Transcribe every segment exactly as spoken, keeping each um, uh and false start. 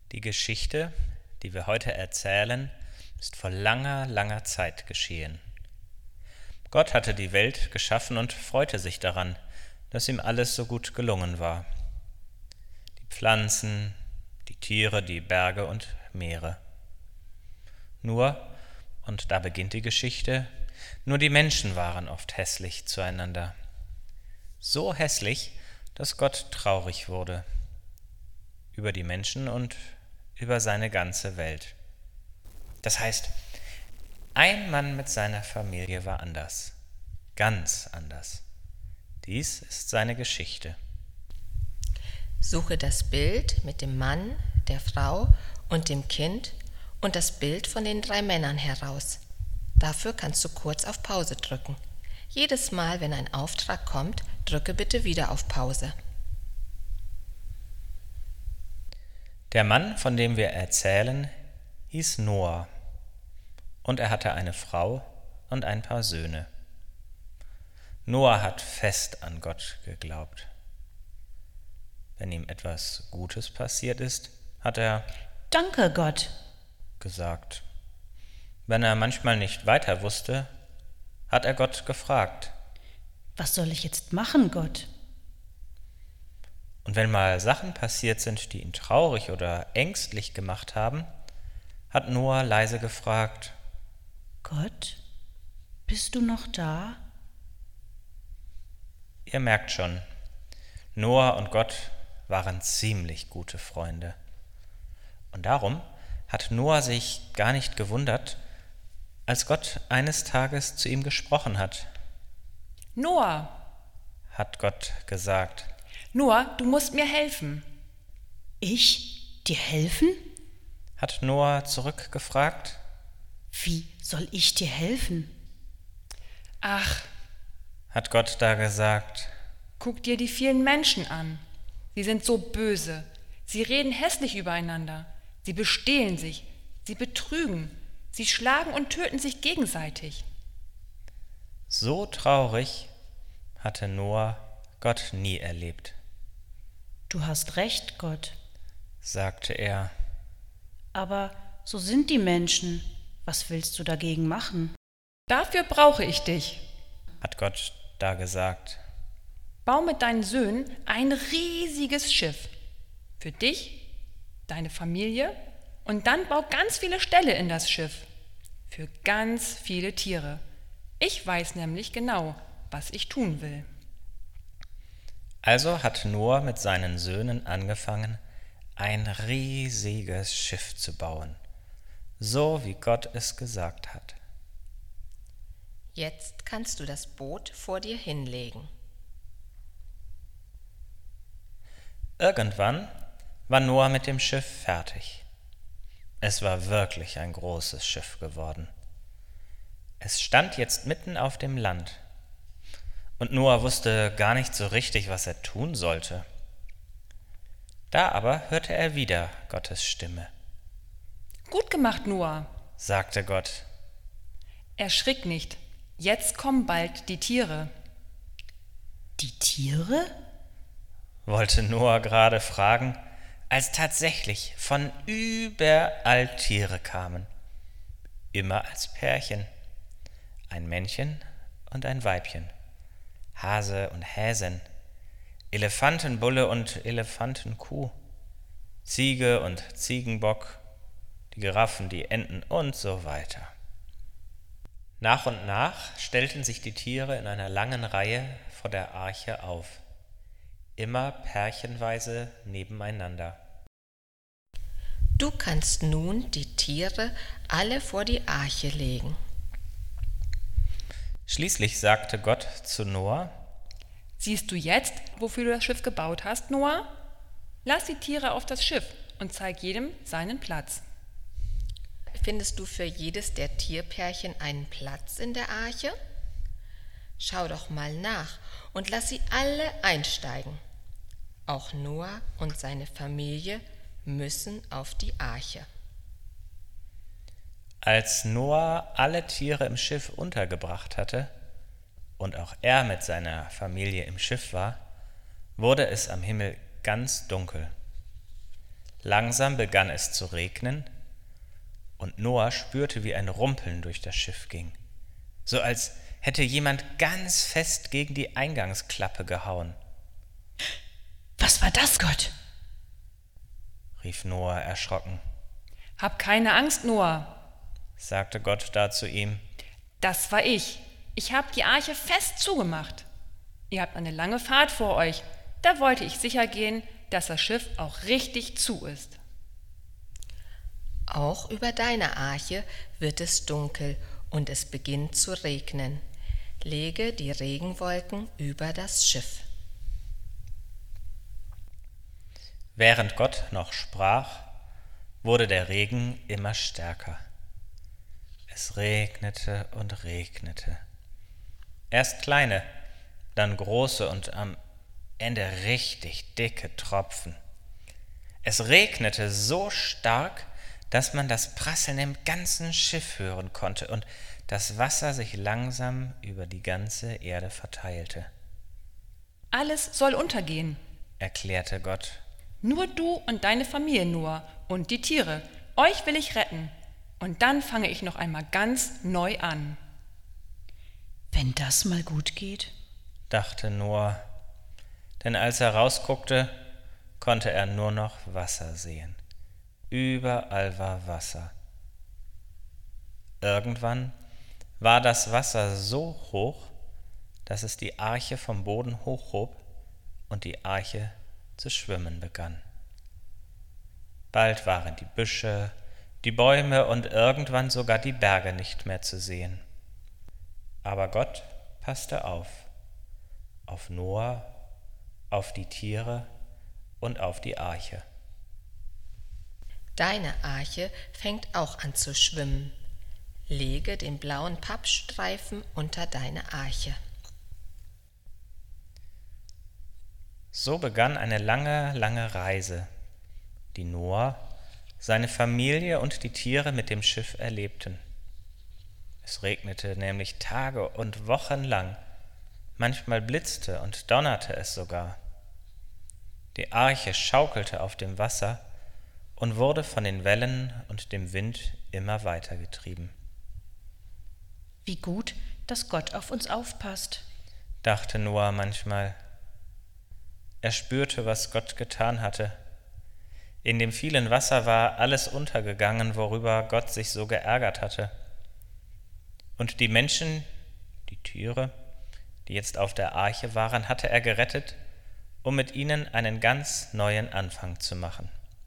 Die Geschichte, die wir heute erzählen, ist vor langer, langer Zeit geschehen. Gott hatte die Welt geschaffen und freute sich daran, dass ihm alles so gut gelungen war. Die Pflanzen, die Tiere, die Berge und Meere. Nur, und da beginnt die Geschichte, nur die Menschen waren oft hässlich zueinander. So hässlich, dass Gott traurig wurde über die Menschen und über seine ganze Welt. Das heißt, ein Mann mit seiner Familie war anders, ganz anders. Dies ist seine Geschichte. Suche das Bild mit dem Mann, der Frau und dem Kind und das Bild von den drei Männern heraus. Dafür kannst du kurz auf Pause drücken. Jedes Mal, wenn ein Auftrag kommt, drücke bitte wieder auf Pause. Der Mann, von dem wir erzählen, hieß Noah, und er hatte eine Frau und ein paar Söhne. Noah hat fest an Gott geglaubt. Wenn ihm etwas Gutes passiert ist, hat er Danke, Gott, gesagt. Wenn er manchmal nicht weiter wusste, hat er Gott gefragt. was soll ich jetzt machen, Gott? Und wenn mal Sachen passiert sind, die ihn traurig oder ängstlich gemacht haben, hat Noah leise gefragt: Gott, bist du noch da? Ihr merkt schon, Noah und Gott waren ziemlich gute Freunde. Und darum hat Noah sich gar nicht gewundert, als Gott eines Tages zu ihm gesprochen hat. Noah, Hat Gott gesagt. Noah, du musst mir helfen. Ich? Dir helfen? Hat Noah zurückgefragt. Wie soll ich dir helfen? Ach, Hat Gott da gesagt. guck dir die vielen Menschen an. Sie sind so böse. Sie reden hässlich übereinander. Sie bestehlen sich. Sie betrügen. Sie schlagen und töten sich gegenseitig. So traurig hatte Noah Gott nie erlebt, Du hast recht, Gott. sagte er. Aber so sind die Menschen. Was willst du dagegen machen? Dafür brauche ich dich. Hat Gott da gesagt. Bau mit deinen Söhnen ein riesiges Schiff. Für dich, deine Familie und dann bau ganz viele Ställe in das Schiff. Für ganz viele Tiere. Ich weiß nämlich genau, was ich tun will. Also hat Noah mit seinen Söhnen angefangen, ein riesiges Schiff zu bauen, so wie Gott es gesagt hat. Jetzt kannst du das Boot vor dir hinlegen. Irgendwann war Noah mit dem Schiff fertig. Es war wirklich ein großes Schiff geworden. Es stand jetzt mitten auf dem Land. Und Noah wusste gar nicht so richtig, was er tun sollte. Da aber hörte er wieder Gottes Stimme. Gut gemacht, Noah. Sagte Gott. Erschrick nicht. Jetzt kommen bald die Tiere. Die Tiere? Wollte Noah gerade fragen, als tatsächlich von überall Tiere kamen. Immer als Pärchen. Ein Männchen und ein Weibchen. Hase und Häsin, Elefantenbulle und Elefantenkuh, Ziege und Ziegenbock, die Giraffen, die Enten und so weiter. Nach und nach stellten sich die Tiere in einer langen Reihe vor der Arche auf, immer pärchenweise nebeneinander. Du kannst nun die Tiere alle vor die Arche legen. Schließlich sagte Gott zu Noah: Siehst du jetzt, wofür du das Schiff gebaut hast, Noah? Lass die Tiere auf das Schiff und zeig jedem seinen Platz. Findest du für jedes der Tierpärchen einen Platz in der Arche? Schau doch mal nach und lass sie alle einsteigen. Auch Noah und seine Familie müssen auf die Arche. Als Noah alle Tiere im Schiff untergebracht hatte und auch er mit seiner Familie im Schiff war, wurde es am Himmel ganz dunkel. Langsam begann es zu regnen, und Noah spürte, wie ein Rumpeln durch das Schiff ging, so als hätte jemand ganz fest gegen die Eingangsklappe gehauen. Was war das, Gott? Rief Noah erschrocken. Hab keine Angst, Noah, Sagte Gott da zu ihm. das war ich. Ich habe die Arche fest zugemacht. Ihr habt eine lange Fahrt vor euch. Da wollte ich sicher gehen, dass das Schiff auch richtig zu ist. Auch über deine Arche wird es dunkel und es beginnt zu regnen. Lege die Regenwolken über das Schiff. Während Gott noch sprach, wurde der Regen immer stärker. Es regnete und regnete. Erst kleine, dann große und am Ende richtig dicke Tropfen. Es regnete so stark, dass man das Prasseln im ganzen Schiff hören konnte und das Wasser sich langsam über die ganze Erde verteilte. Alles soll untergehen. Erklärte Gott. Nur du und deine Familie, Noah, und die Tiere. Euch will ich retten. Und dann fange ich noch einmal ganz neu an. Wenn das mal gut geht. Dachte Noah, denn als er rausguckte, konnte er nur noch Wasser sehen. Überall war Wasser. Irgendwann war das Wasser so hoch, dass es die Arche vom Boden hochhob und die Arche zu schwimmen begann. Bald waren die Büsche, die Bäume und irgendwann sogar die Berge nicht mehr zu sehen. Aber Gott passte auf, auf Noah, auf die Tiere und auf die Arche. Deine Arche fängt auch an zu schwimmen. Lege den blauen Pappstreifen unter deine Arche. So begann eine lange, lange Reise, die Noah, seine Familie und die Tiere mit dem Schiff erlebten. Es regnete nämlich Tage und Wochen lang, manchmal blitzte und donnerte es sogar. Die Arche schaukelte auf dem Wasser und wurde von den Wellen und dem Wind immer weiter getrieben. Wie gut, dass Gott auf uns aufpasst. Dachte Noah manchmal. Er spürte, was Gott getan hatte. In dem vielen Wasser war alles untergegangen, worüber Gott sich so geärgert hatte. Und die Menschen, die Tiere, die jetzt auf der Arche waren, hatte er gerettet, um mit ihnen einen ganz neuen Anfang zu machen.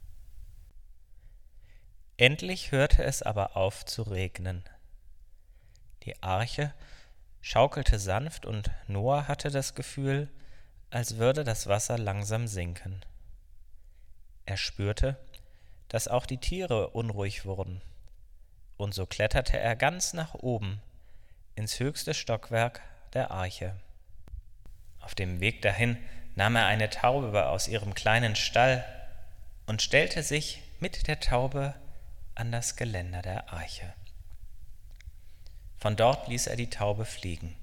Endlich hörte es aber auf zu regnen. Die Arche schaukelte sanft und Noah hatte das Gefühl, als würde das Wasser langsam sinken. Er spürte, dass auch die Tiere unruhig wurden, und so kletterte er ganz nach oben ins höchste Stockwerk der Arche. Auf dem Weg dahin nahm er eine Taube aus ihrem kleinen Stall und stellte sich mit der Taube an das Geländer der Arche. Von dort ließ er die Taube fliegen.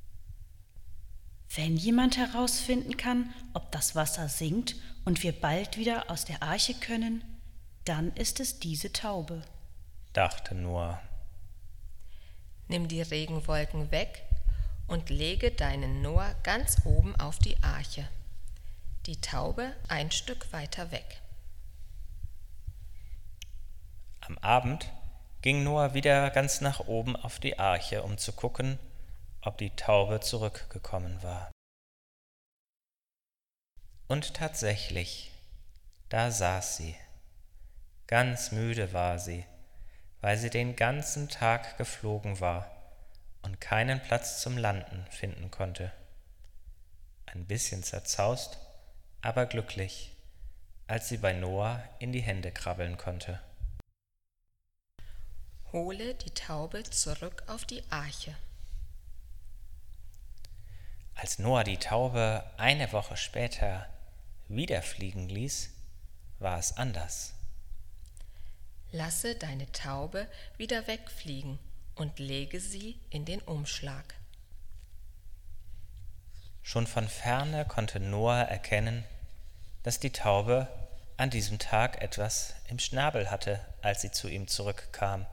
Wenn jemand herausfinden kann, ob das Wasser sinkt und wir bald wieder aus der Arche können, dann ist es diese Taube, dachte Noah. Nimm die Regenwolken weg und lege deinen Noah ganz oben auf die Arche, die Taube ein Stück weiter weg. Am Abend ging Noah wieder ganz nach oben auf die Arche, um zu gucken, ob die Taube zurückgekommen war. Und tatsächlich, da saß sie. Ganz müde war sie, weil sie den ganzen Tag geflogen war und keinen Platz zum Landen finden konnte. Ein bisschen zerzaust, aber glücklich, als sie bei Noah in die Hände krabbeln konnte. Hole die Taube zurück auf die Arche. Als Noah die Taube eine Woche später wieder fliegen ließ, war es anders. Lasse deine Taube wieder wegfliegen und lege sie in den Umschlag. Schon von ferne konnte Noah erkennen, dass die Taube an diesem Tag etwas im Schnabel hatte, als sie zu ihm zurückkam.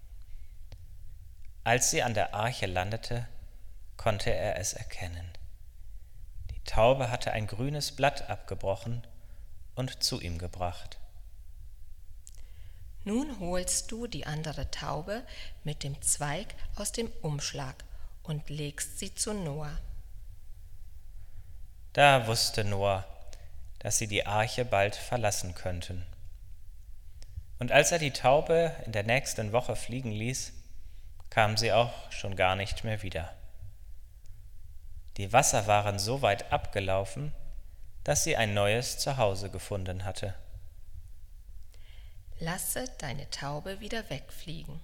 Als sie an der Arche landete, konnte er es erkennen. Die Taube hatte ein grünes Blatt abgebrochen und zu ihm gebracht. Nun holst du die andere Taube mit dem Zweig aus dem Umschlag und legst sie zu Noah. Da wusste Noah, dass sie die Arche bald verlassen könnten. Und als er die Taube in der nächsten Woche fliegen ließ, kam sie auch schon gar nicht mehr wieder. Die Wasser waren so weit abgelaufen, dass sie ein neues Zuhause gefunden hatte. Lasse deine Taube wieder wegfliegen.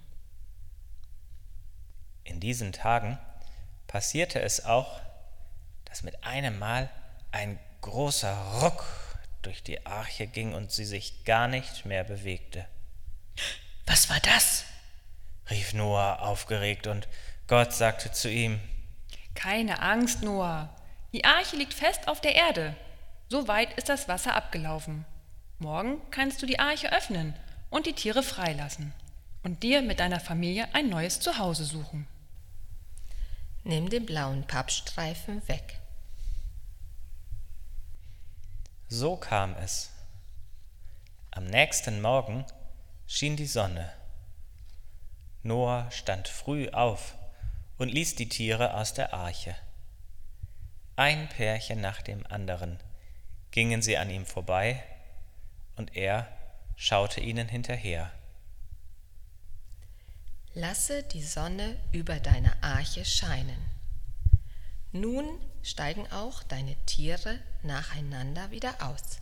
In diesen Tagen passierte es auch, dass mit einem Mal ein großer Ruck durch die Arche ging und sie sich gar nicht mehr bewegte. Was war das? Rief Noah aufgeregt, und Gott sagte zu ihm: Keine Angst, Noah. Die Arche liegt fest auf der Erde. So weit ist das Wasser abgelaufen. Morgen kannst du die Arche öffnen und die Tiere freilassen und dir mit deiner Familie ein neues Zuhause suchen. Nimm den blauen Pappstreifen weg. So kam es. Am nächsten Morgen schien die Sonne. Noah stand früh auf und ließ die Tiere aus der Arche. Ein Pärchen nach dem anderen gingen sie an ihm vorbei, und er schaute ihnen hinterher. Lasse die Sonne über deine Arche scheinen. Nun steigen auch deine Tiere nacheinander wieder aus.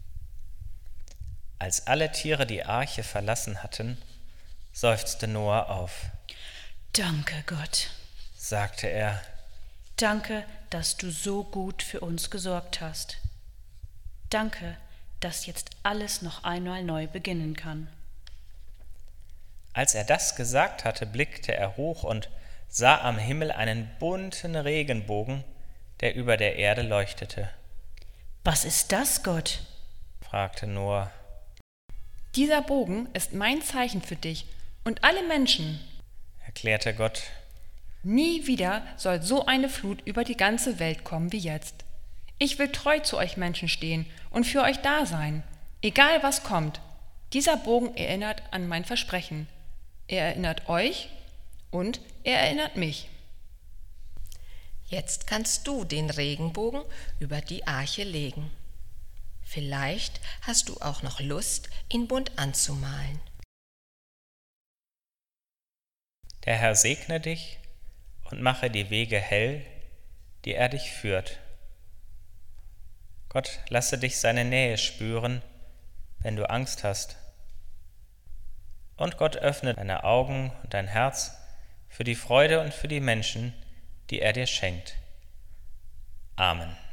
Als alle Tiere die Arche verlassen hatten, seufzte Noah auf. Danke, Gott. Sagte er. Danke, dass du so gut für uns gesorgt hast. Danke, dass jetzt alles noch einmal neu beginnen kann. Als er das gesagt hatte, blickte er hoch und sah am Himmel einen bunten Regenbogen, der über der Erde leuchtete. Was ist das, Gott? Fragte Noah. Dieser Bogen ist mein Zeichen für dich und alle Menschen, erklärte Gott. Nie wieder soll so eine Flut über die ganze Welt kommen wie jetzt. Ich will treu zu euch Menschen stehen und für euch da sein, egal was kommt. Dieser Bogen erinnert an mein Versprechen. Er erinnert euch und er erinnert mich. Jetzt kannst du den Regenbogen über die Arche legen. Vielleicht hast du auch noch Lust, ihn bunt anzumalen. Der Herr segne dich und mache die Wege hell, die er dich führt. Gott lasse dich seine Nähe spüren, wenn du Angst hast. Und Gott öffne deine Augen und dein Herz für die Freude und für die Menschen, die er dir schenkt. Amen.